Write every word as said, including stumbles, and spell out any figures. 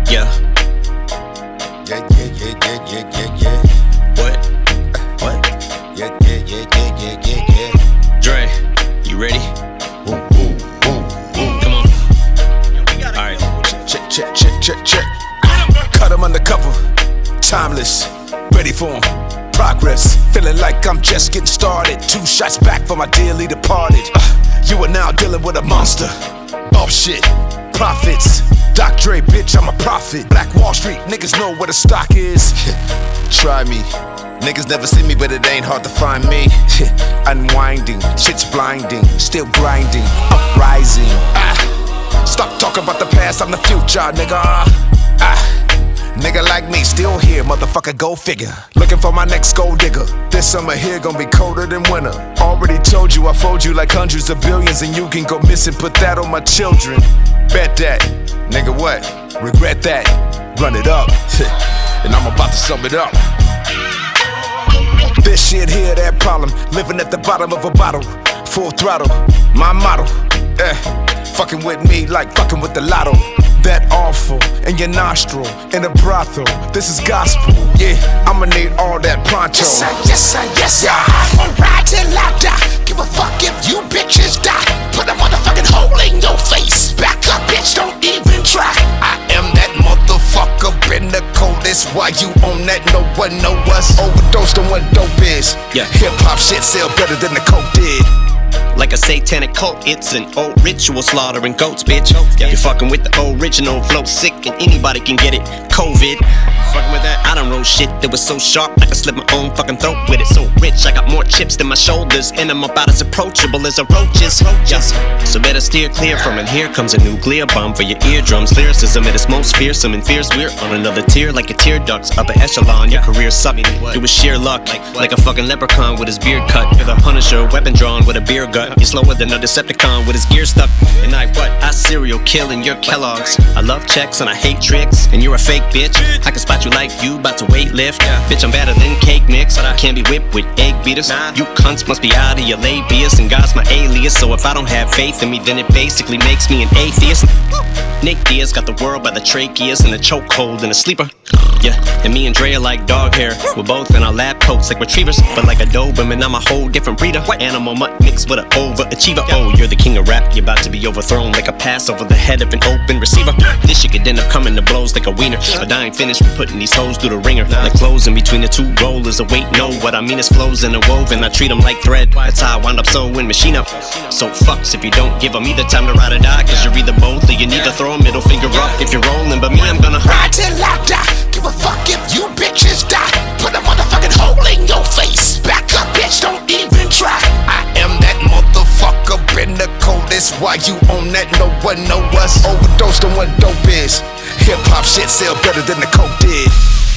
Yeah. Yeah, yeah, yeah, yeah, yeah, yeah, yeah. What? What? Yeah, yeah, yeah, yeah, yeah, yeah, yeah. Dre, you ready? Woo, woo, woo, woo. Come on. Alright. Check, check, check, check, check. Cut him undercover. Timeless. Ready for him. Progress. Feeling like I'm just getting started. Two shots back from my dearly departed. Uh, you are now dealing with a monster. Bullshit. Profits. Doc Dre, bitch, I'm a prophet. Black Wall Street, niggas know where the stock is. Try me. Niggas never see me, but it ain't hard to find me. Unwinding, shit's blinding. Still grinding, uprising. Ah, stop talking about the past, I'm the future, nigga. Ah, nigga like me, still here, motherfucker, go figure. Looking for my next gold digger. This summer here gonna be colder than winter. Already told you I fold you like hundreds of billions, and you can go missing, put that on my children. Bet that, nigga what? Regret that, run it up. And I'm about to sum it up. This shit here, that problem. Living at the bottom of a bottle. Full throttle, my motto. Eh, fucking with me like fucking with the lotto. That awful in your nostril, in a brothel. This is gospel, yeah. I'ma need all that pronto. Yes sir, yes sir, yes sir. I'ma ride till I die. Give a fuck if you bitches die. Put a motherfucking hole in your face. Back up, bitch, don't even try. I am that motherfucker, been the coldest. Why you on that? No one know us. Overdosed on what dope is. Yeah. Hip hop shit sell better than the coke did. Like a satanic cult, it's an old ritual slaughtering goats, bitch. You're fucking with the original flow, sick and anybody can get it. COVID, fucking with that. I done wrote shit that was so sharp I could slit my own fucking throat with it. So rich, I got more chips than my shoulders, and I'm about as approachable as a roach is. Yes. So better steer clear from it. Here comes a nuclear bomb for your eardrums. Lyricism at its most fearsome and fierce. We're on another tier like a tear ducts. Upper echelon, your career sucked. It was sheer luck, like a fucking leprechaun with his beard cut. You're the Punisher, weapon drawn with a beer gut. You're slower than a Decepticon with his gear stuck. And I what? I serial killing your Kellogg's. I love checks and I hate tricks. And you're a fake bitch. I can spot you like you about to weight lift. Bitch, I'm better than cake mix. I can't be whipped with egg beaters. You cunts must be out of your labius. And God's my alias. So if I don't have faith in me, then it basically makes me an atheist. Nick Diaz got the world by the tracheas and a chokehold and a sleeper. Yeah, and me and Dre are like dog hair. We're both in our lab coats like retrievers, but like a Doberman, I'm a whole different breeder. Animal mutt mixed with an overachiever. Oh, you're the king of rap, you're about to be overthrown like a pass over the head of an open receiver. This shit could end up coming to blows like a wiener, but I ain't finished with putting these hoes through the ringer. Like clothes in between the two rollers. Oh wait, no, what I mean is flows interwoven. I treat them like thread, that's how I wind up sewing machine up. So fucks if you don't give them either time to ride or die, cause you're either both or you neither. Throw a middle finger up if you're rolling, but me, I'm gonna ride till I die. Give a fuck if you bitches die. Put a motherfucking hole in your face. Back up, bitch, don't even try. I am that motherfucker, been the coldest. Why you on that? No one know us. Overdosed on what dope is. Hip hop shit sell better than the coke did.